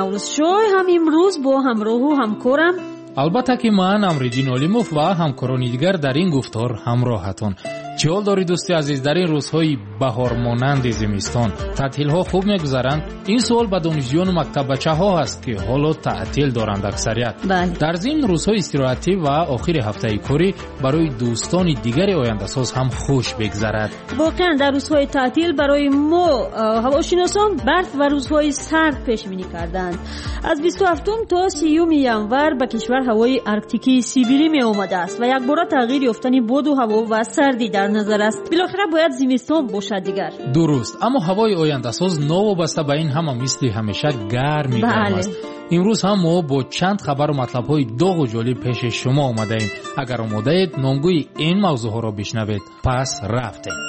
Наврӯз шоҳ ҳам имрӯз бо ҳамроҳу ҳамкорам албатта ки ман Амриҷин Олимов ва ҳамкорони дигар дар ин гуфтор ҳамроҳатон. чӣ ҳол дорӣ дӯсти азиз? дар ин рӯзҳои баҳормонанди зимистон таътилҳо хуб мегузаранд? ин суол ба донишҷӯёну мактаббачаҳо ҳаст ки ҳоло таътил доранд аксарият. дар зин рӯзҳои истироҳатӣ ва охири ҳафтаи корӣ барои дӯстони дигари ояндасоз ҳам хуш бигзарад. воқеан дар рӯзҳои таътил барои мо ҳавошиносон барф ва рӯзҳои сард пешбинӣ карданд. аз 27 то 30 январ ба кишвар ҳавои арктикии сибирӣ меомадааст ва якбора тағйир ёфтани боду ҳаво ва сардӣ дар назар аст. билохира бояд зимистон бошад дигар. дуруст, аммо ҳавои ояндасоз новобаста ба ин ҳама мисли ҳамеша гарм аст. имрӯз ҳам мо бо чанд хабару матлабҳои доғу ҷолиб пеши шумо омадаем. агар омодаед номгӯи ин мавзӯъҳоро бишнавед, пас рафтем.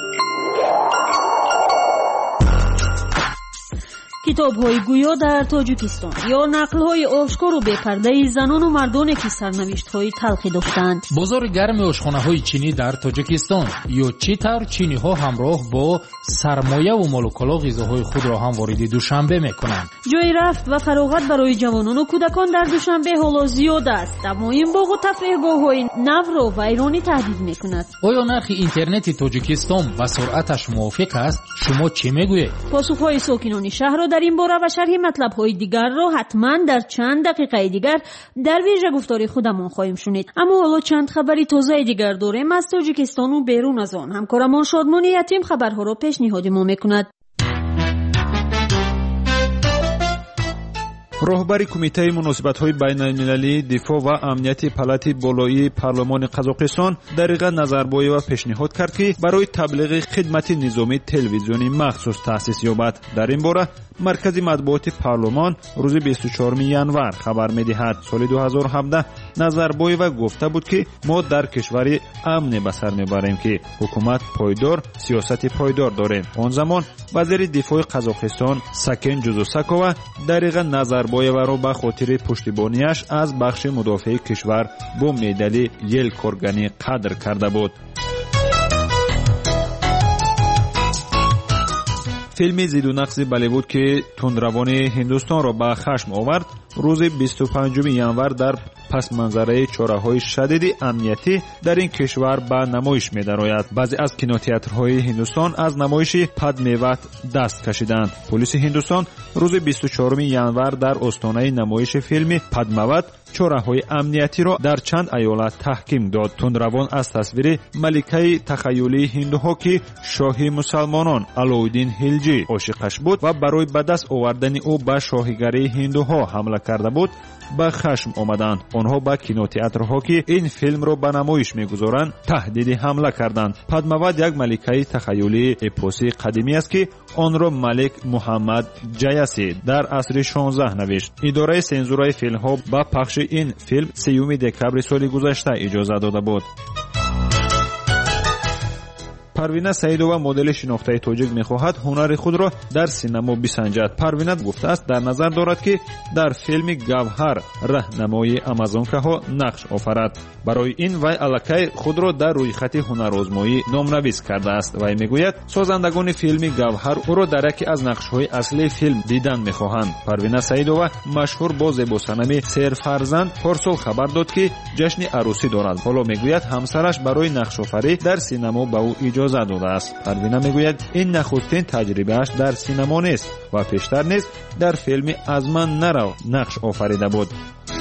китобҳои гӯё дар тоҷикистон ё нақлҳои ошкору бепардаи занону мардоне ки сарнавиштҳои талхӣ доштаанд. бозори гарми ошхонаҳои чинӣ дар тоҷикистон ё чӣ тавр чиниҳо ҳамроҳ бо сармояву молуколо ғизоҳои худро ҳам вориди душанбе мекунанд. ҷои рафт ва фароғат барои ҷавонону кӯдакон дар душанбе ҳоло зиёд аст, аммо ин боғу тафриҳгоҳҳои навро вайронӣ таҳдид мекунад. оё нархи интернети тоҷикистон ба суръаташ мувофиқ аст? шумо чӣ мегӯед? посухҳои сокинони шаҳрро дар ин бора ва шарҳи матлабҳои дигарро ҳатман дар чанд дақиқаи дигар дар вижа гуфтори худамон хоҳем шунид. аммо ҳоло чанд хабари тозаи дигар дорем аз тоҷикистону берун аз он. ҳамкорамон Шодмони Ятим хабарҳоро пешниҳоди мо мекунад. роҳбари кумитаи муносибатҳои байналмилалии дифоъ ва амнияти палати болоии парлумони Қазоқистон Дариға Назарбоева пешниҳод кард ки барои таблиғи хидмати низомии телевизиони махсус таъсис ёбад. дар ин бора маркази матбуоти парлумон рӯзи 24 январ хабар медиҳад. соли 2017 Назарбоева гуфта буд ки мо дар кишвари амне ба сар мебарем ки ҳукумат пойдор, сиёсати пойдор дорем. он замон вазири дифоъи Қазоқистон Сакен Ҷузусакова Дариға Назарбоеваро ба хотири пуштибониаш аз бахши мудофиаи кишвар бо медали Елкорганӣ қадр карда буд. филми зидду нақзи Болливуд ки тундравони Ҳиндустонро ба хашм овард, рӯзи 25 январ дар пасманзараи чораҳои шадиди амниятӣ дар ин кишвар ба намоиш медарояд. баъзе аз кинотеатрҳои Ҳиндустон аз намоиши падмеват даст кашиданд. полиси Ҳиндустон рӯзи 24 январ дар остонаи намоиши филми падмават чораҳои амниятиро дар чанд аёлат таҳким дод. тундравон аз тасвири маликаи тахайюлии ҳиндуҳо ки шоҳи мусалмонон Алоиддин Хилҷӣ ошиқаш буд ва барои ба даст овардани ӯ ба шоҳигарии ҳиндуҳо ҳамла карда буд, ба хашм омаданд. онҳо ба кинотеатрҳо ки ин филмро ба намоиш мегузоранд таҳдиди ҳамла карданд. падмават як маликаи тахайюлии эпосии қадимӣ аст ки онро малик Муҳаммад Ҷаяси дар асри 16 навишт. идораи сензураи филмҳо ба пахши ин филм 3 декабри соли гузашта иҷоза дода буд. Парвина Саидова модели шинохтаи тоҷик мехоҳад ҳунари худро дар синамо бисанҷад. Парвина гуфтааст дар назар дорад ки дар филми Гавҳар раҳнамои амазонкаҳо нақш офарад. барои ин вай аллакай худро дар рӯйхати ҳунарозмоӣ номнавис кардааст. вай мегӯяд созандагони филми Гавҳар ӯро дар яке аз нақшҳои аслии филм дидан мехоҳанд. Парвина Саидова машҳур бо зебосанами Серфарзанд парсол хабар дод ки ҷашни арӯсӣ дорад. ҳоло мегӯяд ҳамсараш барои нақшофарӣ дар синамо ба ӯ иҷоза додааст. Парвина мегӯяд ин нахустин таҷрибааш дар синамо нест ва пештар нест дар филми «Аз ман нарав» нақш офарида буд.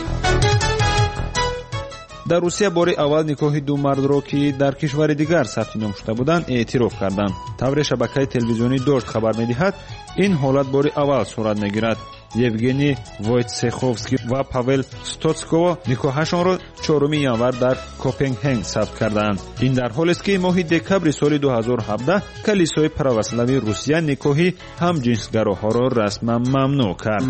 дар Русия бори аввал никоҳи ду мардро ки дар кишвари дигар сафти ном шуда буданд эътироф карданд. тавре шабакаи телевизионии «Дождь» хабар медиҳад, ин ҳолат бори аввал сурат мегирад. Евгений Войцеховский ва Павел Стоцково никоҳашонро 4 январ дар Копенҳаген сабт карданд. ин дар ҳолест ки моҳи декабри соли 2017 калисои православии Русия никоҳи ҳамҷинсгароҳоро расман мамнӯъ кард.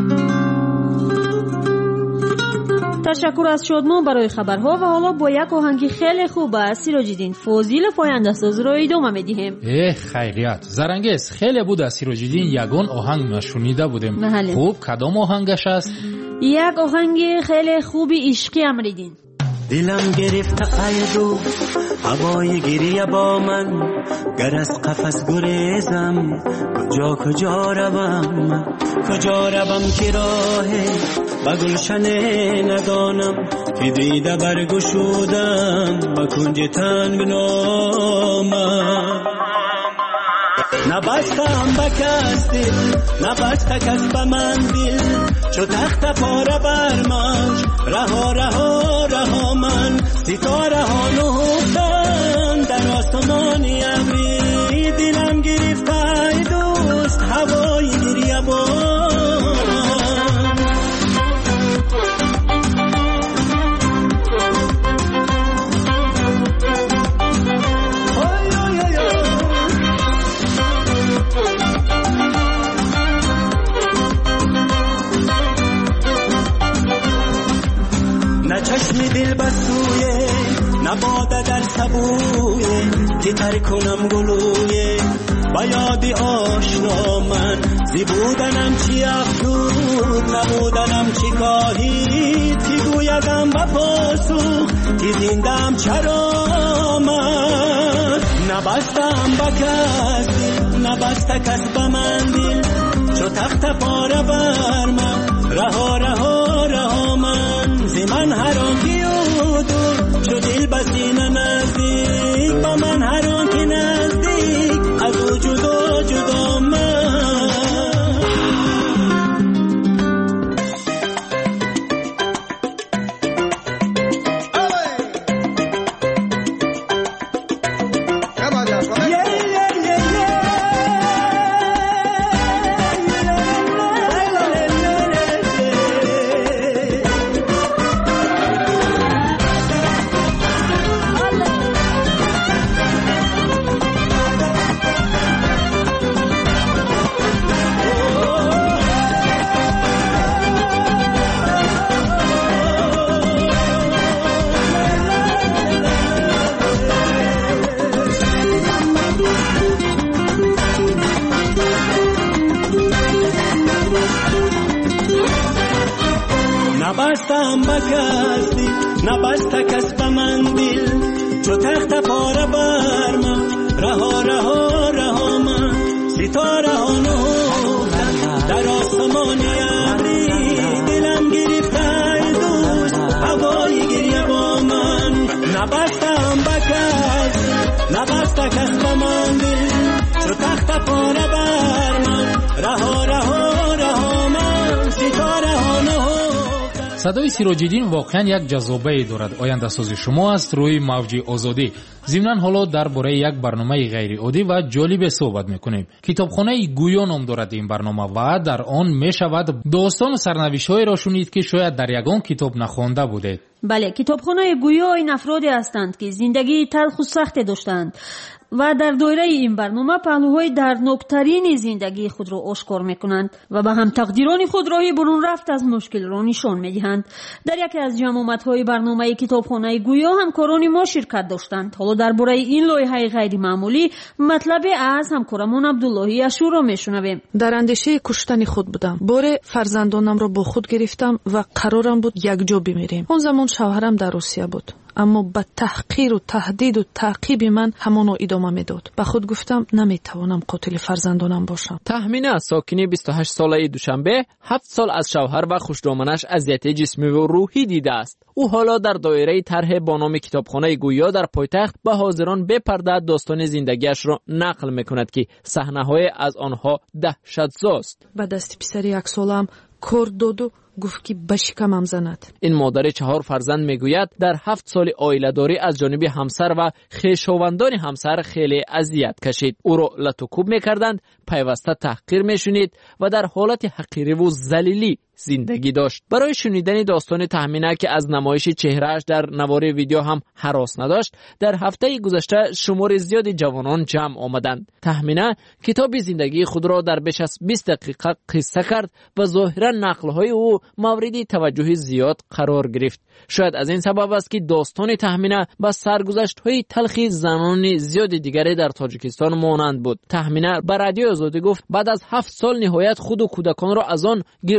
ташаккур аз Шодмон барои хабарҳо ва ҳоло бо як оҳанги хеле хуб аз Сироҷиддин Фозилов ояндасозро идома медиҳем. хайрият зарангез хеле буд аз Сироҷиддин ягон оҳанг нашунида будем. хуб, кадом оҳангаш аст? як оҳанги хеле хуби ишқи Амриддин. دلم گرفته ای دوست هوای گریه با من، گر از قفس گریزم کجا کجا روم، کجا روم که راه به گلشن ندانم، که دیده برگشودم به کنج تنگنامم. نبستم به کس دل، نبسته کس به من دل، چو تخت پاره برماش رها رها رها من. ستاره ها نهفتن در آسمانی ابری، دلم گرفت ای دوست هوای گریه باران. نه چشم دل بسویه، نه باده در سبویه، که تر کنم گلویه با یاد آشنا من. زی بودنم چی افزود، نبودنم چی کاهید، که گویدم با پاسخ که زندم چرا من. نبستم با کس دل، نبسته کس به من دل، چو تخت پاره بر من رها رها رها من. زی من هر آن که دور چو دل بسینه نزدیک، با من هر آن که نزدیک از او جدا جدا من. نبستم با کس دل، نبسته کس به من دل، چو تخت پاره بر من رها رها رها من. ستاره ها نهفتن در آسمان ابری، دلم گرفت ای دوست هوای گریه با من. نبستم با کس، نبسته کس به من دل، چو تخت پاره بر من رها رها رها من. ستاره ها نهفتن. صدای سیراج‌الدین واقعا یک جذابه دارد. آینده سازی شما است روی موج آزادی. ضمناً حالا درباره یک برنامه غیر عادی و جالب صحبت میکنیم. کتابخانه گویا نام دارد این برنامه و در آن میشود داستان و سرنوشت‌های را شنید که شاید در یگان کتاب نخوانده بوده. بله، کتابخانه گویا این افرادی هستند که زندگی تلخ و سخت داشتند و در دایره این برنامه پهلوهای دردناکترین زندگی خود را آشکار میکنند و به هم تقدیران خود راه برون رفت از مشکل را نشان میدهند. در یکی از جمع‌آمدهای برنامه کتابخانه گویا همکاران ما شرکت داشتند. حالا درباره این لایحه غیر معمولی مطلب از همکارمان عبداللهی اشور را میشنویم. در اندیشه کشتن خود بودم. بار فرزندانم را با خود گرفتم و قرارم بود یک جا بمیریم. اون زمان شوهرم در روسیه بود، اما با تحقیر و تهدید و تعقیب من همانو ادامه میداد. با خود گفتم نمیتوانم قاتل فرزندانم باشم. تهمینه ساکنی 28 ساله دوشنبه 7 سال از شوهر و خوشدامنش اذیت جسمی و روحی دیده است. او حالا در دایره طرح با نام کتابخانه گویا در پایتخت به حاضران به پرده داستان زندگیش را نقل میکند که صحنه‌های از آنها دهشت‌زاست. با دست پسر 1 سالم کار داد و گفت که به شکمم زند. این مادر 4 فرزند میگوید در 7 سال عائله‌داری از جانب همسر و خویشاوندان همسر خیلی اذیت کشید. او را لطوکوب میکردند، پیوسته تحقیر میشنید و در حالت حقیری و ذلیلی زندگی داشت. برای شنیدن داستان تهمینه که از نمایش چهرهش در نوار ویدیو هم هراس نداشت، در هفته گذشته شمار زیادی جوانان جمع آمدند. تهمینه کتاب زندگی خود را در بیش از 20 دقیقه قصه کرد و ظاهرا نقل‌های او مورد توجه زیاد قرار گرفت. شاید از این سبب است که داستان تهمینه با سرگذشت‌های تلخی زنان زیاد دیگری در تاجیکستان مانند بود. تهمینه به رادیو آزادی گفت بعد از 7 سال نهایت خود و کودکان را از آن گردابی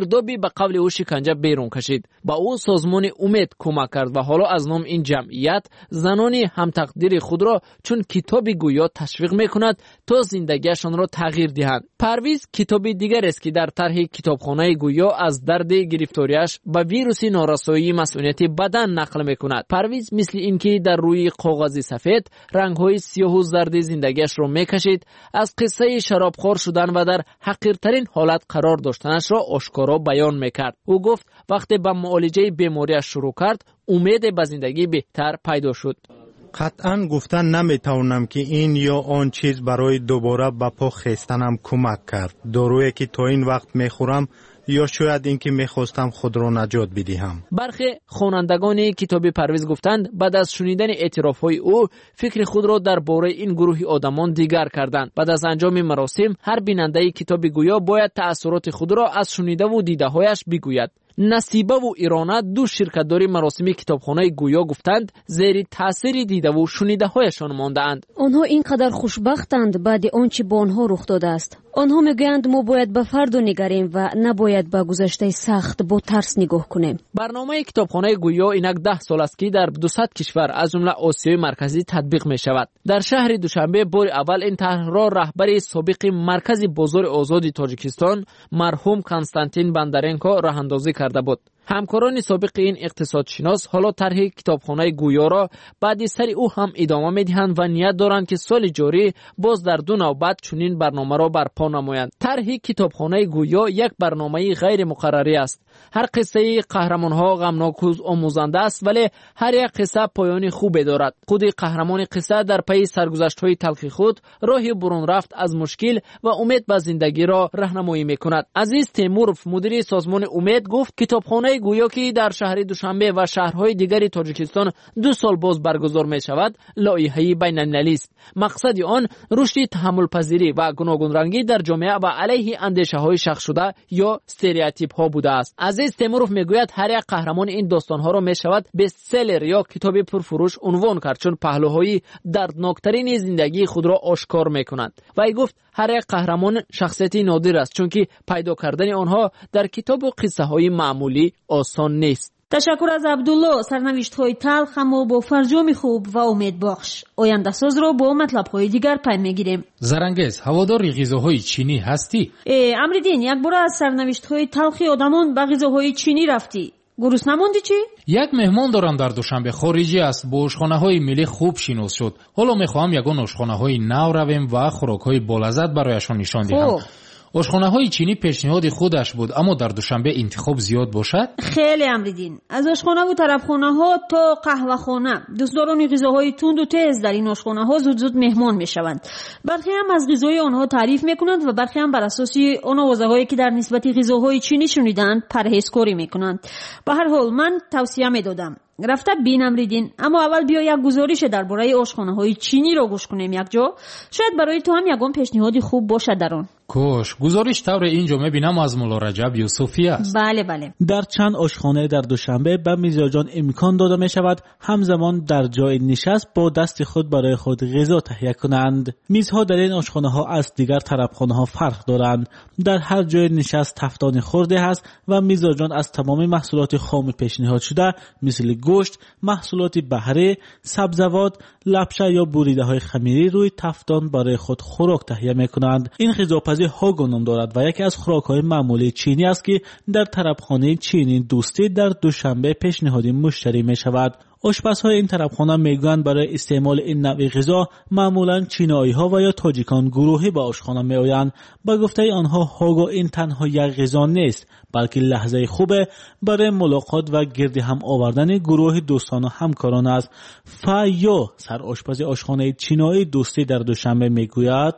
به قول او شکنجه بیرون کشید. با او سازمان امید کمک کرد و حالا از نام این جمعیت زنان هم تقدیر خود را چون کتاب گویا تشویق میکند تا زندگیشان را تغییر دهند. پرویز کتاب دیگر است که در طرح کتابخانه گویا از درد گرفتاریش به ویروس نارسایی مسئولیت بدن نقل میکند. پرویز مثل اینکه در روی کاغذ سفید رنگ‌های سیاه و زرد زندگیش را میکشید، از قصه شرابخوار شدن و در حقیرترین حالت قرار داشتنش را آشکارا بیان میکرد. او گفت وقتی به معالجه بیماریش شروع کرد امید به زندگی بهتر پیدا شد. قطعاً گفتن نمیتونم که این یا آن چیز برای دوباره به پا خیستنم کمک کرد. دارویی که تا این وقت میخورم یا شاید اینکه میخواستم خود را نجات بدهم. برخی خوانندگان کتاب پرویز گفتند بعد از شنیدن اعترافهای او فکر خود را درباره این گروه آدمان دیگر کردند. بعد از انجام مراسم هر بیننده کتاب گویا باید تأثیرات خود را از شنیده و دیده‌هایش بگوید. نصیبه و ایرانه دو شرکت‌دار مراسم کتابخانه گویا گفتند زیر تاثیر دیده و شنیده هایشان مانده‌اند. آنها اینقدر خوشبختند بعد آنچه با آنها رخ داده است. آنها میگویند ما باید به فردا نگریم و نباید به گذشته سخت با ترس نگاه کنیم. برنامه کتابخانه گویا اینک 10 سال است که در 200 کشور از جمله آسیای مرکزی تطبیق می شود. در شهر دوشنبه بار اول این طرح را رهبر سابق مرکز بازار آزاد تاجیکستان مرحوم کنستانتین بندرنکو راه اندازی کرده بود. همکاران سابق این اقتصادشناس حالا طرح کتابخانه گویا را بعد سر او هم ادامه می‌دهند و نیت دارند که سال جاری باز در 2 نوبت چنین برنامه را برپا نمایند. طرح کتابخانه گویا یک برنامه غیر مقرری است. هر قصه قهرمان‌ها غمناک و آموزنده است ولی هر یک قصه پایان خوبی دارد. خود قهرمان قصه در پی سرگذشت‌های تلخ خود راه برون رفت از مشکل و امید به زندگی را راهنمایی می‌کند. عزیز تیمورف مدیر سازمان امید گفت کتابخانه گویا که در شهر دوشنبه و شهرهای دیگر تاجیکستان 2 سال باز برگزار می شود لایحه‌ای بین‌المللی است. مقصد آن رشد تحمل پذیری و گوناگون رنگی در جامعه و علیه اندیشه‌های شخص شده یا استریوتیپ ها بوده است. عزیز تیمورف میگوید هر یک قهرمان این داستان ها را می شود bestseller یا کتاب پرفروش عنوان کرد چون پهلوهای دردناکترین زندگی خود را آشکار می کنند. و ای گفت هر یک قهرمان شخصیتی نادر است چون که پیدا کردن آنها در کتاب و قصه های معمولی آسان نیست. تشکر از عبدالله. سرنوشت‌های تلخ اما با فرجام خوب و امید بخش. آینده ساز را با مطلب‌های دیگر پی می‌گیریم. زرنگز هوادار غذاهای چینی هستی؟ امریدین یک بار از سرنوشت‌های تلخ آدمان به غذاهای چینی رفتی. گروس نموندی چی؟ یک مهمان دارم در دوشنبه خارجی است با آشخانه‌های ملی خوب شناس شد. حالا می‌خواهم یگان آشخانه‌های نو رویم و خوراک‌های بالذت برایشان نشان دهم. آشخانه‌های چینی پیشنهاد خودش بود اما در دوشنبه انتخاب زیاد باشد. خیلی امریدین. از آشخانه و طرفخانه‌ها تا قهوه‌خانه دوستداران غذاهای تند و تیز در این آشخانه‌ها زود مهمان می‌شوند. برخی هم از غذای آنها تعریف می‌کنند و برخی هم بر اساس آن آوازه‌هایی که در نسبت غذاهای چینی شنیدند پرهیزکاری می‌کنند. به هر حال من توصیه می‌دادم رفته بین امریدین، اما اول بیا یک گزارش درباره آشخانه‌های چینی را گوش کنیم یک جا. شاید برای تو هم یگان پیشنهادی خوب باشد در آن. کوش گزارش طور اینجا میبینم از مولا رجب یوسفی است. بله. در چند آشخانه در دوشنبه به میزبان امکان داده می شود همزمان در جای نشست با دست خود برای خود غذا تهیه کنند. میزها در این آشخانه ها از دیگر طرفخانه ها فرق دارند. در هر جای نشست تفتان خورده است و میزبان از تمام محصولات خام پیشنهاد شده مثل گوشت، محصولات بحری، سبزوات، لپشه یا بریده های خمیری روی تفتان برای خود خوراک تهیه می کنند. این غذاپزی هاگو نام دارد و یکی از خوراک‌های معمولی چینی است که در طرفخانه چینی دوستی در دوشنبه پیشنهادی مشتری می شود. آشپزهای این طرفخانه میگویند برای استعمال این نوع غذا معمولاً چینایی‌ها و یا تاجیکان گروهی به آشخانه میآیند. با گفته آنها هاگو این تنها یک غذا نیست بلکه لحظه خوبه برای ملاقات و گرد هم آوردن گروه دوستان و همکاران است. فایو سر آشپز آشخانه چینایی دوستی در دوشنبه میگوید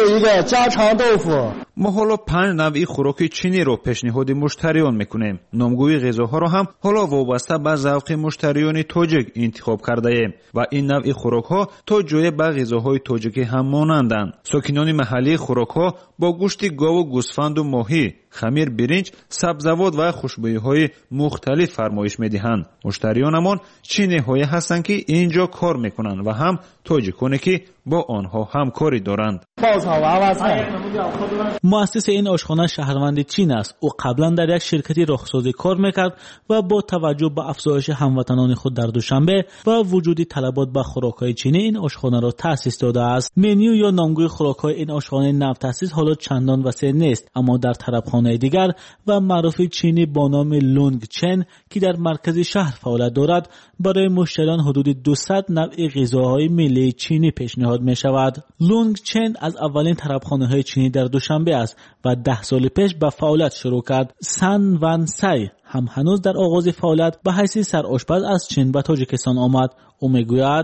ما حالا 5 نوع خوراک چینی رو پیشنهاد مشتریان میکنیم. نامگوی غذاها رو هم حالا وابسته به ذوق مشتریان تاجیک انتخاب کرده ایم و این نوع خوراک ها تا جای به غذاهای تاجیکی هم مانندند. ساکنان محلی خوراک ها با گوشت گاو و گوسفند و ماهی، خمیر، برنج، سبزیجات و خوشبویی‌های مختلف فرمایش می‌دهند. مشتریانمان چینی‌هایی هستند که اینجا کار می‌کنند و هم تاجیکانی که با آنها همکاری دارند. مؤسس این آشخانه شهروند چین است. او قبلا در یک شرکتی رخسازی کار میکرد و با توجه به افزایش هموطنان خود در دوشنبه و وجود طلبات به خوراک‌های چینی این آشخانه را تأسیس داده است. منیو یا نامگوی خوراک‌های این آشخانه نو تأسیس حالا چندان وسیع نیست، اما در طربخانه دیگر و معروف چینی با نام لونگ چن که در مرکز شهر فعالیت دارد برای مشتریان حدود 200 نوع غذاهای ملی چینی پیشنهاد می شود. لونگ چن از اولین طربخانه‌های چینی در دوشنبه است و 10 سال پیش به فعالیت شروع کرد. سن ون سای هم هنوز در آغاز فعالیت به حیث سرآشپز از چین به تاجیکستان آمد. او میگوید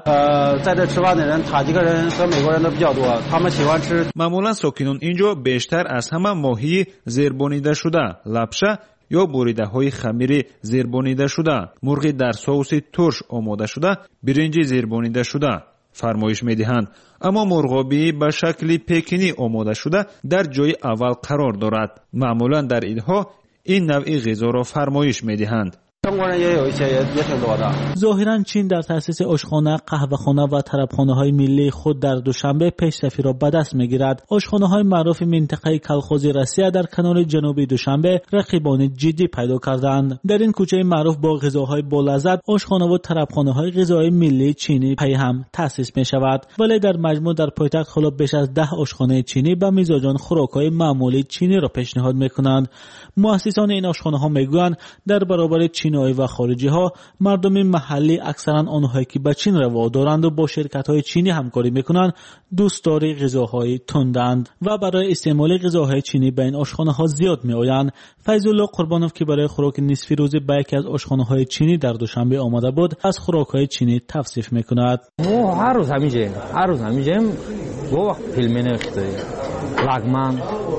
معمولا ساکنان اینجا بیشتر از همه ماهی زیربانیده شده، لپشه یا بریده های خمیر زیربانیده شده، مرغ در سس ترش آماده شده، برنج زیربانیده شده فرمایش میدهند. اما مرغابی به شکل پکینی آماده شده در جای اول قرار دارد. معمولا در اینها این نوع غذا را فرمایش میدهند. ظاهرا چین در تأسیس آشخانه، قهوه‌خانه و طربخانه‌های ملی خود در دوشنبه پیشرفتی را به دست می‌گیرد. آشخانه‌های معروف منطقه کالخوز روسیه در کنار جنوبی دوشنبه رقیبان جدی پیدا کردند. در این کوچه معروف با غذاهای بالذت، آشخانه و طربخانه‌های غذای ملی چینی پی هم تأسیس می‌شود. ولی در مجموع در پایتخت حالا بیش از 10 آشخانه چینی به میزبان خوراک‌های معمولی چینی را پیشنهاد می‌کنند. مؤسسان این آشخانه‌ها می‌گویند در برابر چینی و خارجی ها مردم محلی اکثرا آنهایی که به چین روا دارند و با شرکت های چینی همکاری میکنند دوستدار غذاهای تندند و برای استعمال غذاهای چینی به این آشخانه ها زیاد می آیند. فیض الله قربانوف که برای خوراک نصفی روزی به یکی از آشخانه های چینی در دوشنبه آمده بود از خوراک های چینی توصیف میکند. ما هر روز همیشه با فیلمینه لغمن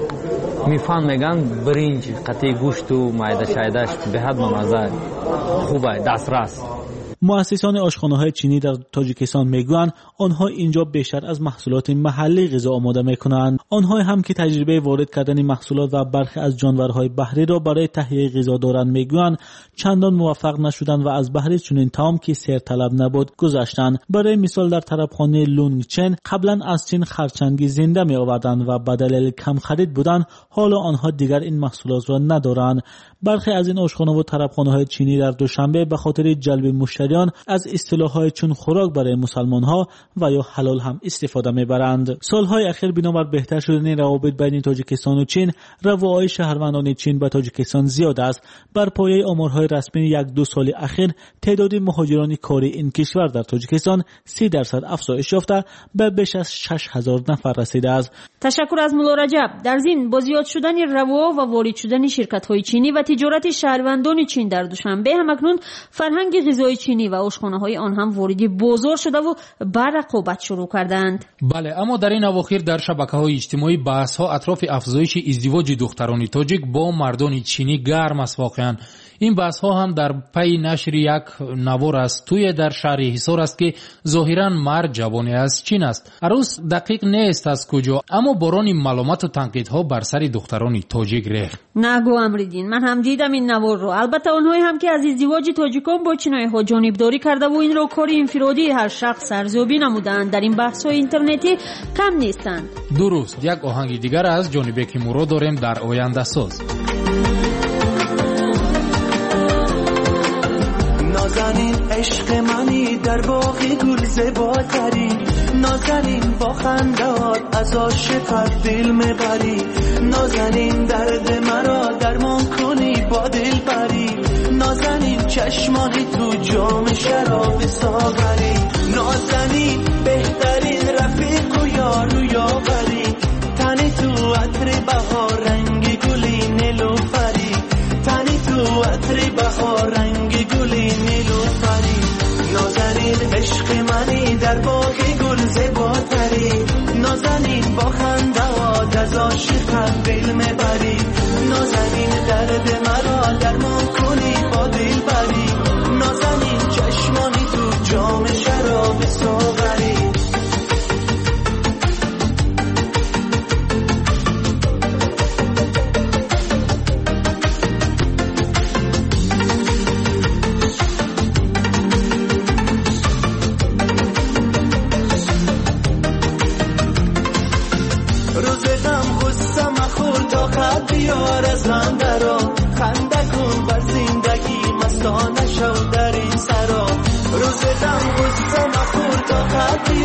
میفهمیگن برنج قطعی گوشت و معده شایدش به حد مزه خوبه دسترس. مؤسسان آشخانه‌های چینی در تاجیکستان میگویند آنها اینجا بیشتر از محصولات محلی غذا آماده میکنند. آنها هم که تجربه وارد کردن محصولات و برخی از جانورهای بحری را برای تهیه غذا دارند میگویند چندان موفق نشدند و از بحر چنین طعام که سیر طلب نبود گذشتند. برای مثال در طربخانه لونگ چن قبلا از چین خرچنگی زنده می آوردند و به دلیل کم خرید بودند حالا آنها دیگر این محصولات را ندارند. برخی از این آشخانه و طربخانه‌های چینی در دوشنبه به خاطر جلب مشتریان از اصطلاح‌های چون خوراک برای مسلمان‌ها و یا حلال هم استفاده می‌برند. سال‌های اخیر بنابر بهتر شدن روابط بین تاجیکستان و چین، رواهای شهروندان چین به تاجیکستان زیاد است. بر پایه آمارهای رسمی 1-2 سال اخیر تعداد مهاجران کاری این کشور در تاجیکستان 30% افزایش یافته به بیش از 6000 نفر رسیده است. تشکر از مولا رجب. در ضمن با زیاد شدن روا و وارد شدن شرکت‌های چینی و تجارت شهروندان چین در دوشنبه همکنون فرهنگ غذای چینی و آشخانه‌های آن هم وارد بازار شده و به رقابت شروع کردند. بله، اما در این اواخر در شبکه‌های اجتماعی بحث‌ها اطراف افزایش ازدواج دختران تاجیک با مردان چینی گرم است. واقعاً این بحث‌ها هم در پی نشر یک نوار است توی در شهر حصار است که ظاهراً مرد جوانی از چین است. عروس دقیق نیست از کجا، اما باران ملامت و تنقیدها بر سر دختران تاجیک ریخت. نگو امریدین، من هم دیدم این نوار رو. البته اونهایی هم که از ازدواج تاجیکان با چینایی‌ها جانبداری کرده و این رو کاری انفرادی هر شخص ارزیابی نمودند در این بحث‌های اینترنتی کم نیستند. درست، یک آهنگ دیگر از جانب کیمورا داریم در آینده ساز. نازنین عشق منی در باغ گل زیباتری، نازنین با خنده‌ات از عاشقت دل میبری، نازنین درد مرا درمان کنی با دل بری، نازنین چشمانی تو جام شراب ساغری، نازنین بهترین رفیق و یار و یاوری، تنی تو عطر بهار رنگ گلی نیلوفری، تنی تو عطر بهار رنگ گلی نیلوفری، نازنین عشق منی در باغ گل زیباتری، نازنین با خنده‌ات از عاشقت دل میبری، نازنین درد مرا درمان کنی با دل بری، نازنین چشمانی تو جام شراب ساغری.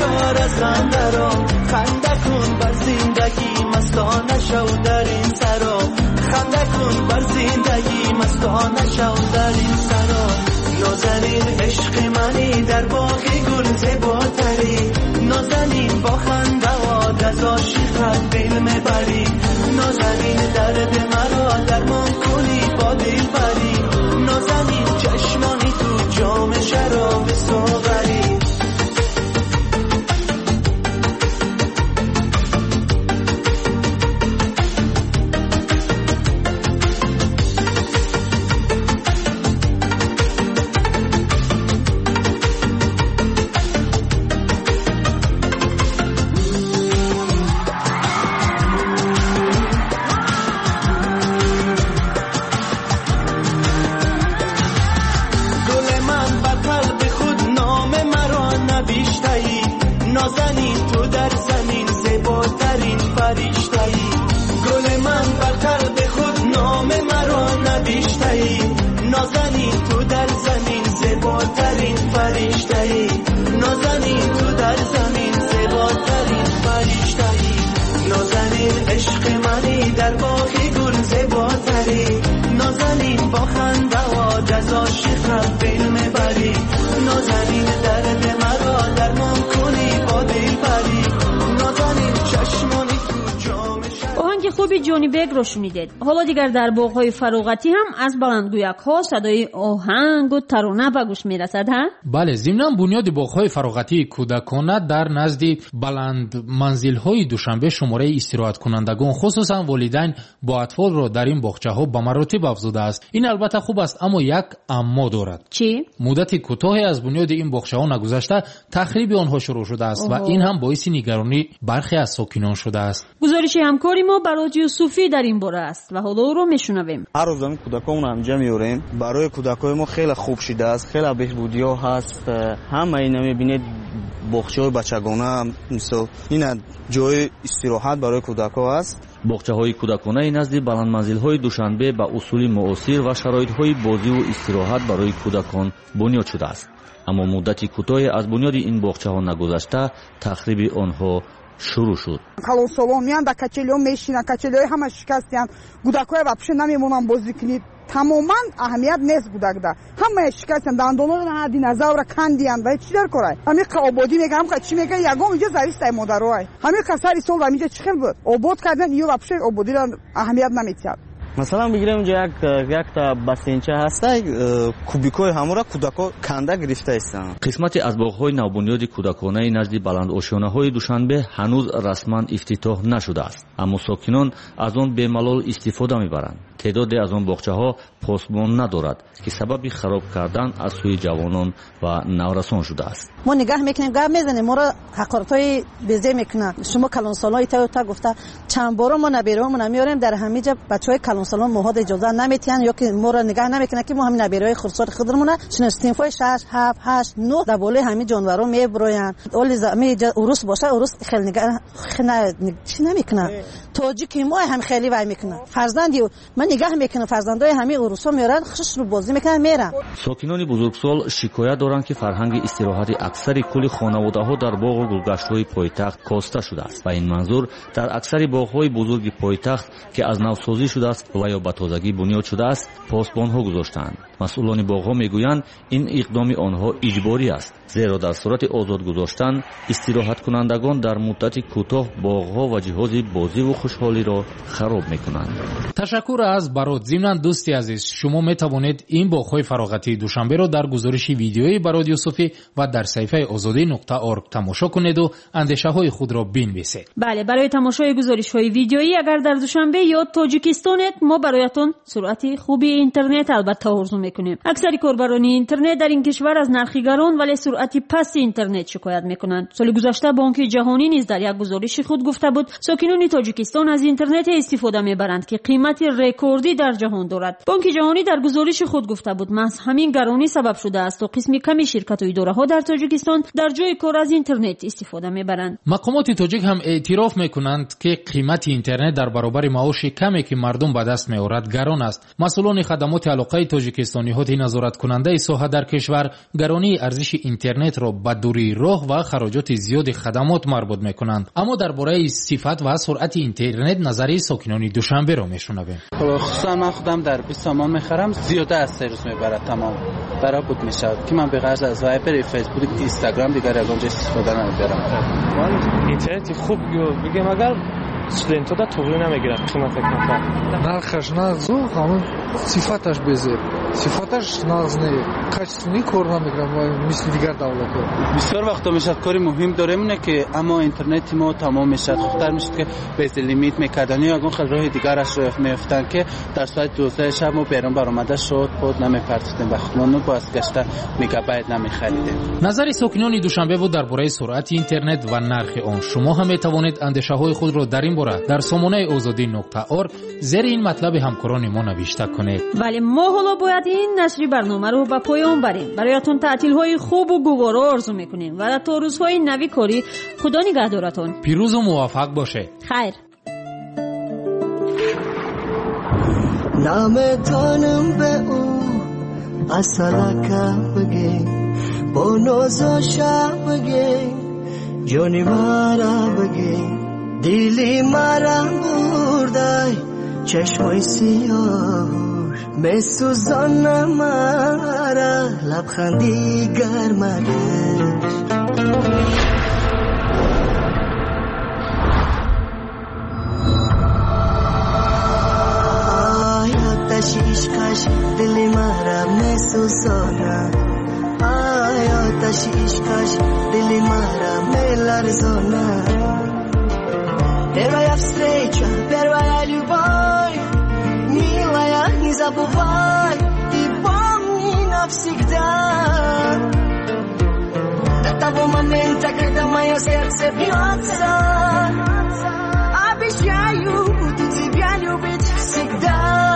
بیار از خنده را خنده کن بر زندگی مستانه شو در این سرا خنده کن بر زندگی مستانه شو در این سرا نازنین عشق منی در باغ گل زیباتری نازنین با خنده و از عاشقت دل میبری نازنین درد مرا درمان کنی با دل بری نازنین چشمانی تو جام شراب ساغری نازنین تو در زمین زیباترین فرشته‌ای گل من بر قلب خود نام مرا نوشته‌ای نازنین تو در زمین زیباترین فرشته‌ای نازنین تو در زمین زیباترین فرشته‌ای نازنین عشق منی در باغ گل زیباتری نازنین با خنده و از عاشقت دل میبری نازنین درد مرا درمان کنی آهنگ خوبی جونی بگ رو شنیدید. حالا دیگر در باغ‌های فراغتی هم از بلندگویک‌ها صدای آهنگ و ترانه به گوش می‌رسد ها؟ بله، ضمناً بنیاد باغ‌های فراغتی کودکانه در نزد بلند منزل‌های دوشنبه شماره استراحت کنندگان خصوصاً والدین با اطفال را در این باغچه‌ها به مراتب افزوده است. این البته خوب است، اما یک اما دارد. چی؟ مدت کوتاهی از بنیاد این باغچه‌ها نگذشته تخریب آنها شروع شده است و این هم باعث نگرانی برخی از ساکنان شده است. گزارش همکاری ما برای یوسفی در این باره است و حالا او رو میشنویم. هر روز هم کودکان همجا میوریم. برای کودکای ما خیلی خوب شده است، خیلی بهبودی‌ها هست. همه اینا میبینید باغچه‌های بچگانه مثل این جای استراحت برای کودک‌ها است. باغچه‌های کودکانه نزد بلندمنزل‌های دوشنبه به اصول معاصر و شرایط‌های بازی و استراحت برای کودکان بنیاد شده است. اما مدتی کوتاهی از بنیاد این باغچه‌ها نگذشته تخریب آنها شروع شد. کالونسولون میان در کچلی‌ها میشینن، کچلی‌های همه شکستیان، کودک‌ها واپشه نمیمونن بازی کنید. تماما اهمیت نیست کودک ده. همه شکستن، دندونا دینازاور کندیان و چی در کارای. همین آبادی میگم که چی میگه یگام اینجا زریست مادرای. همین کسری سال اینجا چخل بود. آباد کردن یه واپشه آبادی را اهمیت نمیدید. مثلا بگیریم اینجا یک تا بسینچه هسته کوبیکای همورا کودکا کنده گرفته هستند. قسمتی از باغ‌های نوبنیاد کودکانه نزد بلند آشیانه‌های دوشنبه هنوز رسما افتتاح نشده است، اما ساکنان از آن بی‌ملال استفاده می‌برند. تعدادی از آن باغچه‌ها پاسبان ندارد که سبب خراب کردن از سوی جوانان و نورسان شده است. ما نگاه میکنیم گپ میزنیم، ما را حقارتای بیزه میکنه. شما کلانسالای تا گفته چند بار ما نبیرهمون نمیاریم، در همینجا بچهای کلانسالان موهاد اجازه نمیتین یا که ما را نگاه نمیکنه که ما همین نبیرهای خرسات خودمون چون استنفای 6 7 8 9 در بالای همین جانورا میبروین. اولی زمین عروس باشه عروس خیلی نگاه چی نمیکنه. تاجیک ما هم خیلی وای میکنه. فرزندی من نگاه میکنم فرزندای همین عروسا میارن خش رو بازی میکنن میرن. ساکنان بزرگسال شکایت دارند که فرهنگ استراحت اکثر کل خانواده‌ها در باغ و گلگشت‌های پایتخت کاسته شده است و این منظور در اکثر باغ‌های بزرگ پایتخت که از نوسازی شده است و یا به تازگی بنیاد شده است پاسبان‌ها گذاشتند. مسئولان باغ‌ها میگویند این اقدام آنها اجباری است، زیرا در صورت آزاد گذاشتن استراحت کنندگان در مدت کوتاه باغ‌ها و جهاز بازی و خوشحالی را خراب می‌کنند. تشکر از برات. ضمناً دوستی عزیز، شما می‌توانید این باغ‌های فراغتی دوشنبه را در گزارش ویدیویی برات یوسفی و در صفحه azadi.org تماشا کنید و اندیشه‌های خود را بنویسید. بله، برای تماشای گزارش‌های ویدیویی اگر در دوشنبه یا تاجیکستانید ما برایتون سرعت خوبی اینترنت البته آرزو می‌کنیم. اکثر کاربران اینترنت در این کشور از نرخی گران ولی سرعت پست اینترنت شکایت می‌کنند. سال گذشته بانک جهانی نیز در یک گزارش خود گفته بود ساکنان تاجیکستان از اینترنت استفاده می‌برند که قیمت رکوردی در جهان دارد. بانک جهانی در گزارش خود گفته بود محض همین گرانی سبب شده است و قسم کمی شرکت و اداره‌ها در تاجیکستان در جای کار از اینترنت استفاده می‌برند. مقامات تاجیک هم اعتراف می‌کنند که قیمت اینترنت در برابر معاش کمی که مردم به دست می‌آورد گران است. مسئولان خدمات علاقه تاجیکستان رسانی‌های نظارت کننده ساحه در کشور گرانی ارزش اینترنت را به دوری راه و خراجات زیاد خدمات مربوط می‌کنند. اما درباره صفت و سرعت اینترنت نظری ساکنان دوشنبه را می‌شنویم. خصوصا من خودم در 20 تومان می‌خرم، زیاده از 3 روز میبره تمام. برای بود میشود که من به غرض از وایبر، فیسبوک، اینستاگرام دیگر از اونجا استفاده نمیبرم. اینترنت خوب بگم اگر студентҳо да тоғри намегиранд қимати камтар. нархаш нағзу ҳамон сифаташ безеб. сифаташ нағз не. качественный кор намекунад мисли дигар давлатҳо. бисёр вақто мешад кори муҳим дорем ина ки аммо интернети мо тамом мешад. хухтар мешад ки без лимит мекардани ягон хел роҳи дигараш ро меёфтанд ки дар соати 12 шаб мо берун баромада шод под намепартидем ва худмон бозгашта мегабайт намехаридем. назари сокинони душанбе буд дар бораи суръати интернет ва нархи он. шумо ҳам метавонед андешаҳои худро дар ин бора дар сомонаи озодӣ.орг зери ин матлаби ҳамкорони мо навишта кунед. вале мо ҳоло бояд ин нашри барномаро ба поён барем. бароятон таътилҳои хубу гуворо орзу мекунем ва то рӯзҳои нави корӣ. худо нигаҳдоратон. пирӯзу муваффақ бошед. хайр. نمیتونم به او اصلا بگی با نازو شب بگی جونی مرا بگی دیلی مرا بردای چشمای سیاه میسوزان مرا لبخندی گرمگش عشقش دلی مرا میسوزانا آی آتش عشقش دلی مرا میلرزانا Первая встреча, первая любовь милая, не забывай и помни навсегда до того момента, когда мое сердце бьется обещаю буду тебя любить всегда.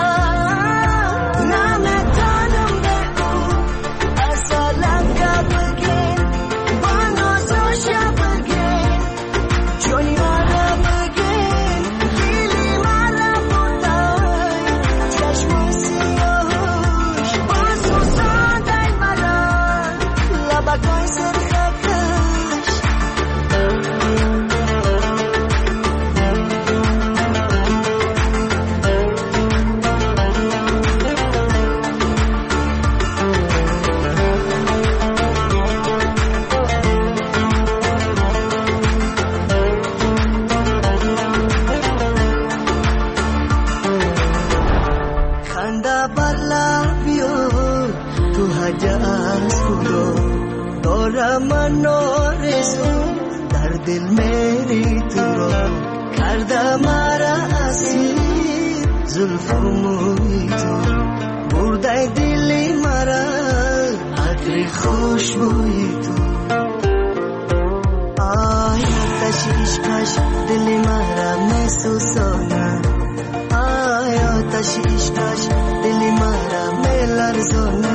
من آرزو در دل میری تو را کرده مرا اسیر زلف و موی تو برده دلی مرا عطر خوشبوی تو آی آتش عشقش دلی مرا میسوزاند آی آتش عشقش دلی مرا میلرزاند